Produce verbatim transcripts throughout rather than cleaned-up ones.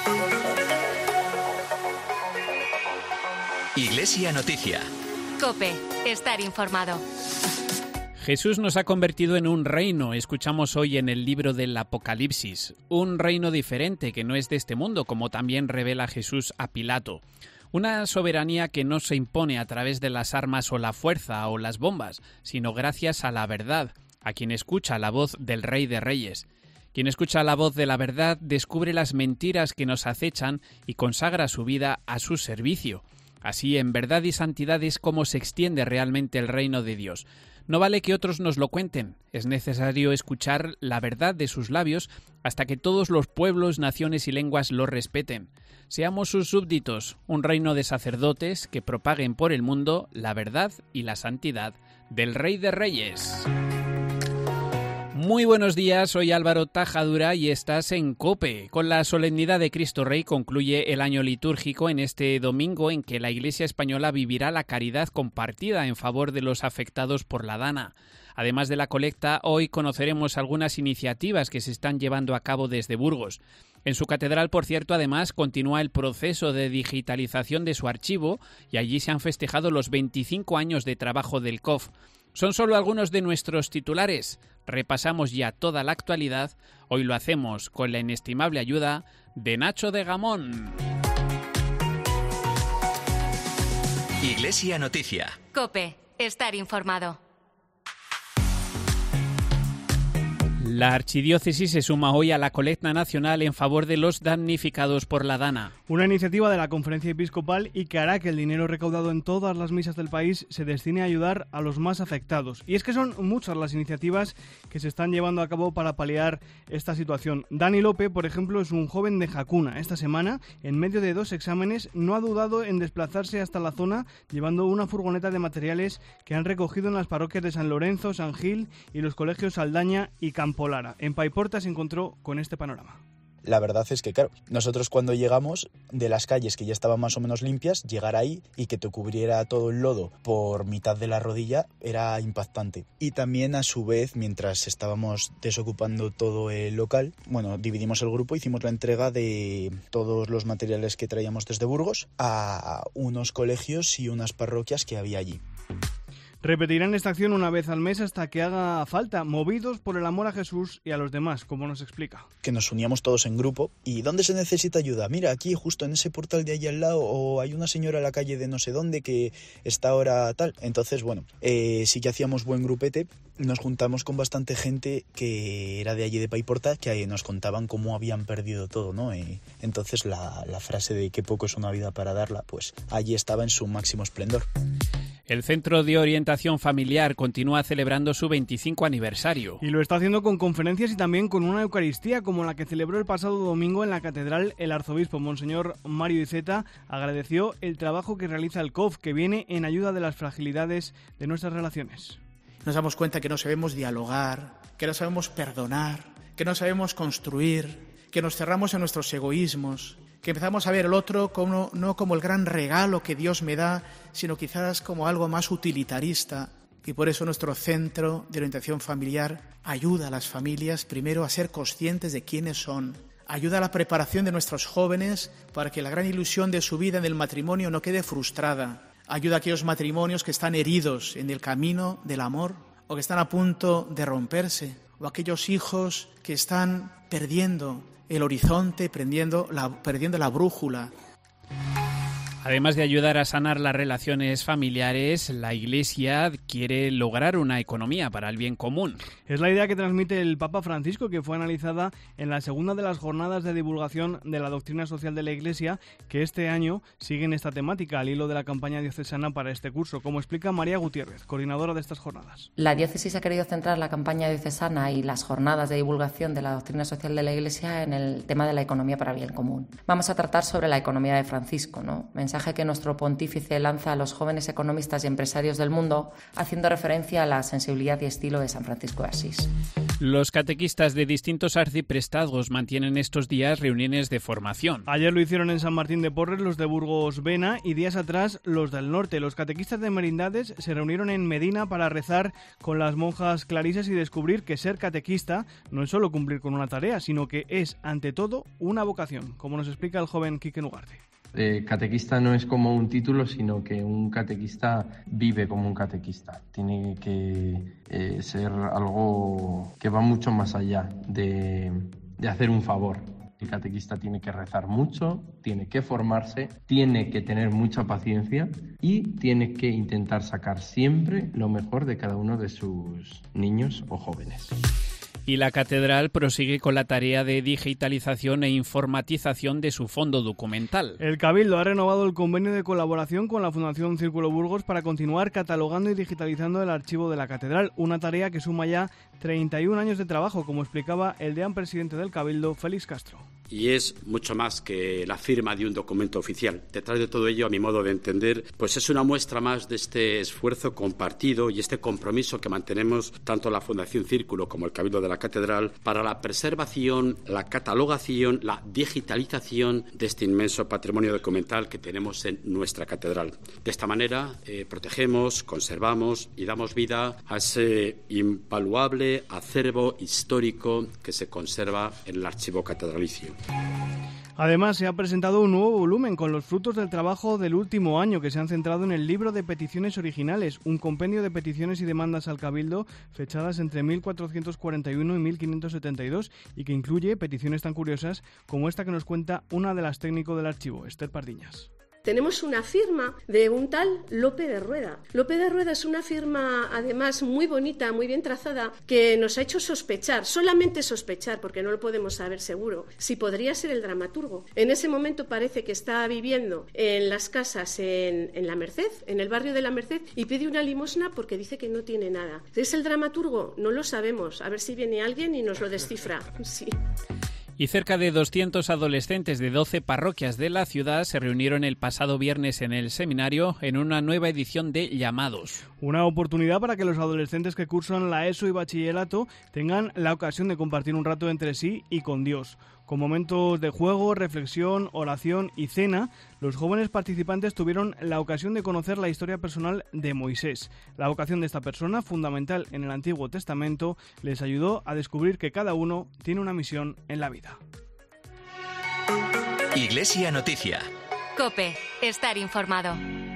Iglesia Noticia. COPE. Estar informado. Jesús nos ha convertido en un reino, escuchamos hoy en el libro del Apocalipsis. Un reino diferente que no es de este mundo, como también revela Jesús a Pilato. Una soberanía que no se impone a través de las armas o la fuerza o las bombas, sino gracias a la verdad, a quien escucha la voz del Rey de Reyes. Quien escucha la voz de la verdad descubre las mentiras que nos acechan y consagra su vida a su servicio. Así, en verdad y santidad es como se extiende realmente el reino de Dios. No vale que otros nos lo cuenten, es necesario escuchar la verdad de sus labios hasta que todos los pueblos, naciones y lenguas lo respeten. Seamos sus súbditos, un reino de sacerdotes que propaguen por el mundo la verdad y la santidad del Rey de Reyes. Muy buenos días, soy Álvaro Tajadura y estás en COPE. Con la solemnidad de Cristo Rey concluye el año litúrgico en este domingo en que la Iglesia española vivirá la caridad compartida en favor de los afectados por la Dana. Además de la colecta, hoy conoceremos algunas iniciativas que se están llevando a cabo desde Burgos. En su catedral, por cierto, además, continúa el proceso de digitalización de su archivo y allí se han festejado los veinticinco años de trabajo del C O F. Son solo algunos de nuestros titulares. Repasamos ya toda la actualidad. Hoy lo hacemos con la inestimable ayuda de Nacho de Gamón. Iglesia Noticia. COPE. Estar informado. La archidiócesis se suma hoy a la colecta nacional en favor de los damnificados por la Dana. Una iniciativa de la Conferencia Episcopal y que hará que el dinero recaudado en todas las misas del país se destine a ayudar a los más afectados. Y es que son muchas las iniciativas que se están llevando a cabo para paliar esta situación. Dani Lope, por ejemplo, es un joven de Jacuna. Esta semana, en medio de dos exámenes, no ha dudado en desplazarse hasta la zona llevando una furgoneta de materiales que han recogido en las parroquias de San Lorenzo, San Gil y los colegios Saldaña y Campo Lara. En Paiporta se encontró con este panorama. La verdad es que, claro, nosotros cuando llegamos de las calles que ya estaban más o menos limpias, llegar ahí y que te cubriera todo el lodo por mitad de la rodilla era impactante. Y también, a su vez, mientras estábamos desocupando todo el local, bueno, dividimos el grupo, hicimos la entrega de todos los materiales que traíamos desde Burgos a unos colegios y unas parroquias que había allí. Repetirán esta acción una vez al mes hasta que haga falta, movidos por el amor a Jesús y a los demás, como nos explica. Que nos uníamos todos en grupo. ¿Y dónde se necesita ayuda? Mira, aquí justo en ese portal de allí al lado, o hay una señora en la calle de no sé dónde que está ahora tal. Entonces, bueno, eh, sí que hacíamos buen grupete. Nos juntamos con bastante gente que era de allí de Paiporta, que nos contaban cómo habían perdido todo, ¿no? Eh, entonces la, la frase de que poco es una vida para darla, pues allí estaba en su máximo esplendor. El Centro de Orientación Familiar continúa celebrando su veinticinco aniversario. Y lo está haciendo con conferencias y también con una Eucaristía como la que celebró el pasado domingo en la Catedral. El arzobispo Monseñor Mario Iceta agradeció el trabajo que realiza el C O F, que viene en ayuda de las fragilidades de nuestras relaciones. Nos damos cuenta que no sabemos dialogar, que no sabemos perdonar, que no sabemos construir, que nos cerramos en nuestros egoísmos, que empezamos a ver el otro como, no como el gran regalo que Dios me da, sino quizás como algo más utilitarista. Y por eso nuestro centro de orientación familiar ayuda a las familias primero a ser conscientes de quiénes son, ayuda a la preparación de nuestros jóvenes para que la gran ilusión de su vida en el matrimonio no quede frustrada, ayuda a aquellos matrimonios que están heridos en el camino del amor o que están a punto de romperse, o aquellos hijos que están perdiendo el horizonte, perdiendo la, perdiendo la brújula. Además de ayudar a sanar las relaciones familiares, la Iglesia quiere lograr una economía para el bien común. Es la idea que transmite el Papa Francisco, que fue analizada en la segunda de las jornadas de divulgación de la doctrina social de la Iglesia, que este año siguen esta temática al hilo de la campaña diocesana para este curso, como explica María Gutiérrez, coordinadora de estas jornadas. La diócesis ha querido centrar la campaña diocesana y las jornadas de divulgación de la doctrina social de la Iglesia en el tema de la economía para el bien común. Vamos a tratar sobre la economía de Francisco, ¿no? Mensaje mensaje que nuestro pontífice lanza a los jóvenes economistas y empresarios del mundo, haciendo referencia a la sensibilidad y estilo de San Francisco de Asís. Los catequistas de distintos arciprestados mantienen estos días reuniones de formación. Ayer lo hicieron en San Martín de Porres los de Burgos Vena y días atrás los del norte. Los catequistas de Merindades se reunieron en Medina para rezar con las monjas clarisas y descubrir que ser catequista no es solo cumplir con una tarea, sino que es, ante todo, una vocación, como nos explica el joven Quique Nugarte. Eh, catequista no es como un título, sino que un catequista vive como un catequista. Tiene que eh, ser algo que va mucho más allá de, de hacer un favor. El catequista tiene que rezar mucho, tiene que formarse, tiene que tener mucha paciencia y tiene que intentar sacar siempre lo mejor de cada uno de sus niños o jóvenes. Y la catedral prosigue con la tarea de digitalización e informatización de su fondo documental. El Cabildo ha renovado el convenio de colaboración con la Fundación Círculo Burgos para continuar catalogando y digitalizando el archivo de la catedral, una tarea que suma ya treinta y un años de trabajo, como explicaba el deán presidente del Cabildo, Félix Castro. Y es mucho más que la firma de un documento oficial. Detrás de todo ello, a mi modo de entender, pues es una muestra más de este esfuerzo compartido y este compromiso que mantenemos tanto la Fundación Círculo como el Cabildo de la Catedral para la preservación, la catalogación, la digitalización de este inmenso patrimonio documental que tenemos en nuestra catedral. De esta manera eh, protegemos, conservamos y damos vida a ese invaluable acervo histórico que se conserva en el archivo catedralicio. Además, se ha presentado un nuevo volumen con los frutos del trabajo del último año que se han centrado en el libro de peticiones originales, un compendio de peticiones y demandas al Cabildo fechadas entre mil cuatrocientos cuarenta y uno y mil quinientos setenta y dos y que incluye peticiones tan curiosas como esta que nos cuenta una de las técnicos del archivo, Esther Pardiñas. Tenemos una firma de un tal Lope de Rueda. Lope de Rueda es una firma, además, muy bonita, muy bien trazada, que nos ha hecho sospechar, solamente sospechar, porque no lo podemos saber seguro, si podría ser el dramaturgo. En ese momento parece que está viviendo en las casas en, en La Merced, en el barrio de La Merced, y pide una limosna porque dice que no tiene nada. ¿Es el dramaturgo? No lo sabemos. A ver si viene alguien y nos lo descifra. Sí. Y cerca de doscientos adolescentes de doce parroquias de la ciudad se reunieron el pasado viernes en el seminario en una nueva edición de Llamados. Una oportunidad para que los adolescentes que cursan la ESO y bachillerato tengan la ocasión de compartir un rato entre sí y con Dios. Con momentos de juego, reflexión, oración y cena, los jóvenes participantes tuvieron la ocasión de conocer la historia personal de Moisés. La vocación de esta persona, fundamental en el Antiguo Testamento, les ayudó a descubrir que cada uno tiene una misión en la vida. Iglesia Noticia. COPE. Estar informado.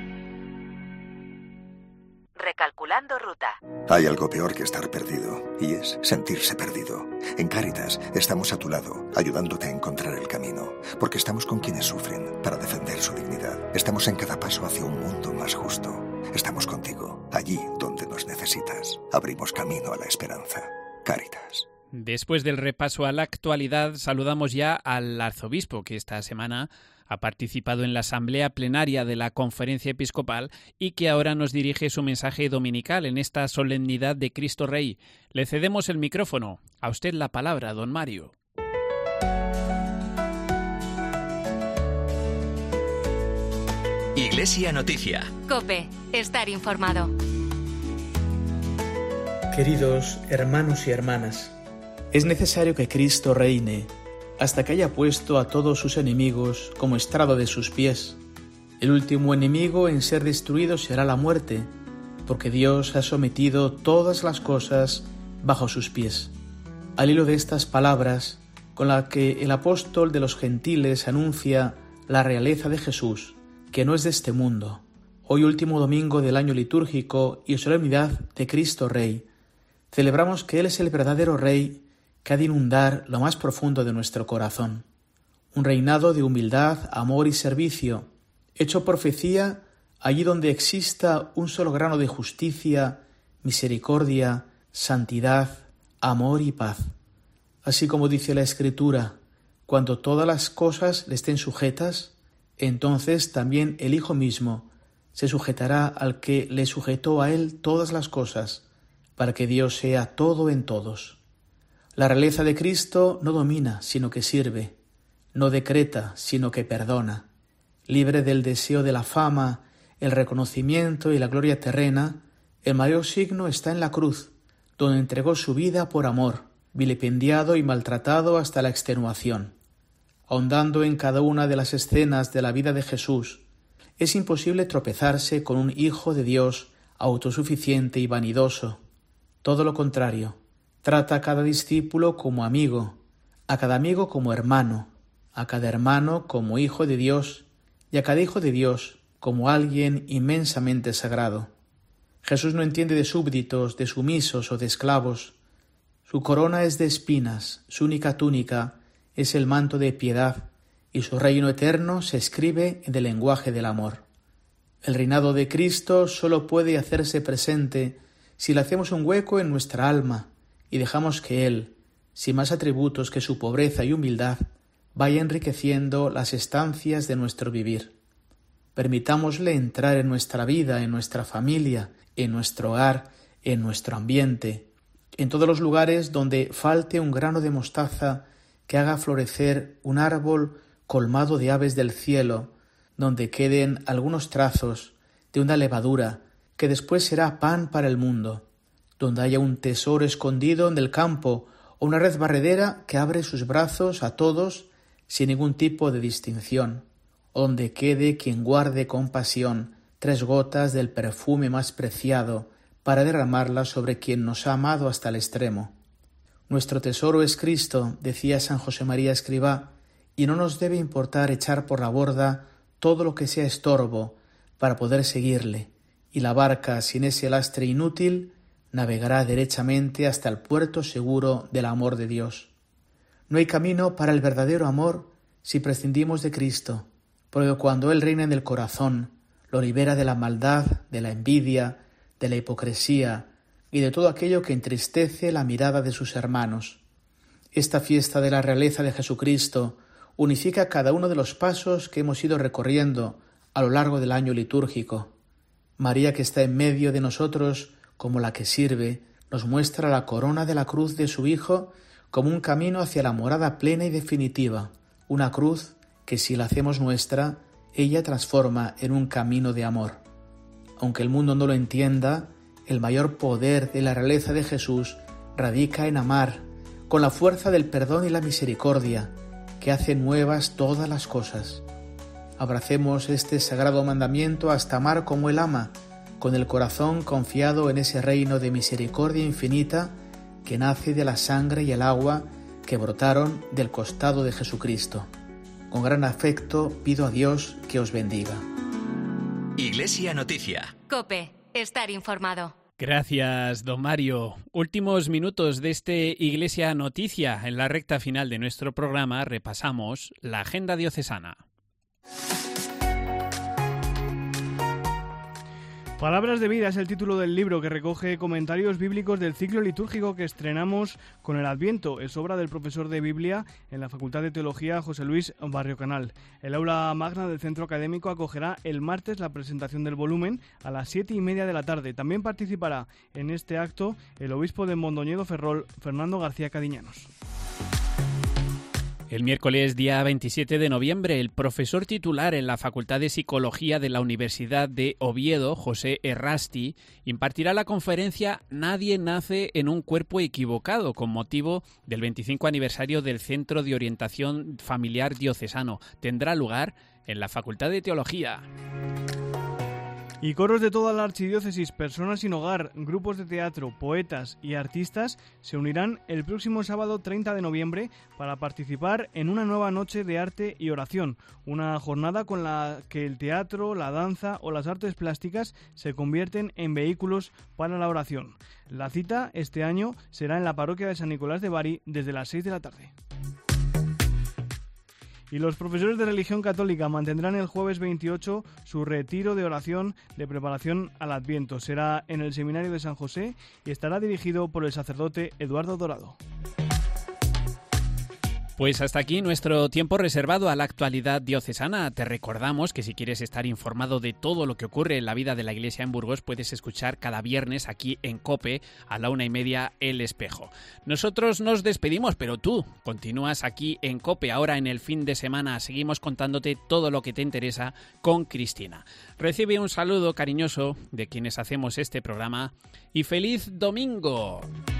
Recalculando ruta. Hay algo peor que estar perdido, y es sentirse perdido. En Cáritas estamos a tu lado, ayudándote a encontrar el camino, porque estamos con quienes sufren para defender su dignidad. Estamos en cada paso hacia un mundo más justo. Estamos contigo, allí donde nos necesitas. Abrimos camino a la esperanza. Cáritas. Después del repaso a la actualidad, saludamos ya al arzobispo que esta semana ha participado en la asamblea plenaria de la Conferencia Episcopal y que ahora nos dirige su mensaje dominical en esta solemnidad de Cristo Rey. Le cedemos el micrófono. A usted la palabra, don Mario. Iglesia Noticia. COPE. Estar informado. Queridos hermanos y hermanas, es necesario que Cristo reine hasta que haya puesto a todos sus enemigos como estrado de sus pies. El último enemigo en ser destruido será la muerte, porque Dios ha sometido todas las cosas bajo sus pies. Al hilo de estas palabras, con las que el apóstol de los gentiles anuncia la realeza de Jesús, que no es de este mundo, hoy último domingo del año litúrgico y solemnidad de Cristo Rey, celebramos que Él es el verdadero Rey que ha de inundar lo más profundo de nuestro corazón. Un reinado de humildad, amor y servicio, hecho profecía allí donde exista un solo grano de justicia, misericordia, santidad, amor y paz. Así como dice la Escritura, cuando todas las cosas le estén sujetas, entonces también el Hijo mismo se sujetará al que le sujetó a él todas las cosas, para que Dios sea todo en todos. La realeza de Cristo no domina, sino que sirve, no decreta, sino que perdona, libre del deseo de la fama, el reconocimiento y la gloria terrena, el mayor signo está en la cruz, donde entregó su vida por amor, vilipendiado y maltratado hasta la extenuación. Ahondando en cada una de las escenas de la vida de Jesús, es imposible tropezarse con un Hijo de Dios autosuficiente y vanidoso. Todo lo contrario, trata a cada discípulo como amigo, a cada amigo como hermano, a cada hermano como hijo de Dios y a cada hijo de Dios como alguien inmensamente sagrado. Jesús no entiende de súbditos, de sumisos o de esclavos. Su corona es de espinas, su única túnica es el manto de piedad, y su reino eterno se escribe en el lenguaje del amor. El reinado de Cristo sólo puede hacerse presente si le hacemos un hueco en nuestra alma y dejamos que Él, sin más atributos que su pobreza y humildad, vaya enriqueciendo las estancias de nuestro vivir. Permitámosle entrar en nuestra vida, en nuestra familia, en nuestro hogar, en nuestro ambiente, en todos los lugares donde falte un grano de mostaza que haga florecer un árbol colmado de aves del cielo, donde queden algunos trazos de una levadura que después será pan para el mundo, donde haya un tesoro escondido en el campo o una red barredera que abre sus brazos a todos sin ningún tipo de distinción, o donde quede quien guarde con pasión tres gotas del perfume más preciado para derramarlas sobre quien nos ha amado hasta el extremo. Nuestro tesoro es Cristo, decía San José María Escribá, y no nos debe importar echar por la borda todo lo que sea estorbo para poder seguirle, y la barca sin ese lastre inútil navegará derechamente hasta el puerto seguro del amor de Dios. No hay camino para el verdadero amor si prescindimos de Cristo, porque cuando Él reina en el corazón, lo libera de la maldad, de la envidia, de la hipocresía y de todo aquello que entristece la mirada de sus hermanos. Esta fiesta de la realeza de Jesucristo unifica cada uno de los pasos que hemos ido recorriendo a lo largo del año litúrgico. María, que está en medio de nosotros como la que sirve, nos muestra la corona de la cruz de su Hijo como un camino hacia la morada plena y definitiva, una cruz que si la hacemos nuestra, ella transforma en un camino de amor. Aunque el mundo no lo entienda, el mayor poder de la realeza de Jesús radica en amar, con la fuerza del perdón y la misericordia, que hace nuevas todas las cosas. Abracemos este sagrado mandamiento hasta amar como Él ama, con el corazón confiado en ese reino de misericordia infinita que nace de la sangre y el agua que brotaron del costado de Jesucristo. Con gran afecto pido a Dios que os bendiga. Iglesia Noticia. COPE. Estar informado. Gracias, don Mario. Últimos minutos de este Iglesia Noticia. En la recta final de nuestro programa repasamos la agenda diocesana. Palabras de vida es el título del libro que recoge comentarios bíblicos del ciclo litúrgico que estrenamos con el Adviento. Es obra del profesor de Biblia en la Facultad de Teología José Luis Barrio Canal. El aula magna del centro académico acogerá el martes la presentación del volumen a las siete y media de la tarde. También participará en este acto el obispo de Mondoñedo Ferrol, Fernando García Cadiñanos. El miércoles día veintisiete de noviembre, el profesor titular en la Facultad de Psicología de la Universidad de Oviedo, José Errasti, impartirá la conferencia Nadie nace en un cuerpo equivocado, con motivo del veinticinco aniversario del Centro de Orientación Familiar Diocesano. Tendrá lugar en la Facultad de Teología. Y coros de toda la archidiócesis, personas sin hogar, grupos de teatro, poetas y artistas se unirán el próximo sábado treinta de noviembre para participar en una nueva noche de arte y oración, una jornada con la que el teatro, la danza o las artes plásticas se convierten en vehículos para la oración. La cita este año será en la parroquia de San Nicolás de Bari desde las seis de la tarde. Y los profesores de religión católica mantendrán el jueves veintiocho su retiro de oración de preparación al Adviento. Será en el Seminario de San José y estará dirigido por el sacerdote Eduardo Dorado. Pues hasta aquí nuestro tiempo reservado a la actualidad diocesana. Te recordamos que si quieres estar informado de todo lo que ocurre en la vida de la Iglesia en Burgos, puedes escuchar cada viernes aquí en COPE a la una y media El Espejo. Nosotros nos despedimos, pero tú continúas aquí en COPE. Ahora en el fin de semana seguimos contándote todo lo que te interesa con Cristina. Recibe un saludo cariñoso de quienes hacemos este programa y ¡feliz domingo!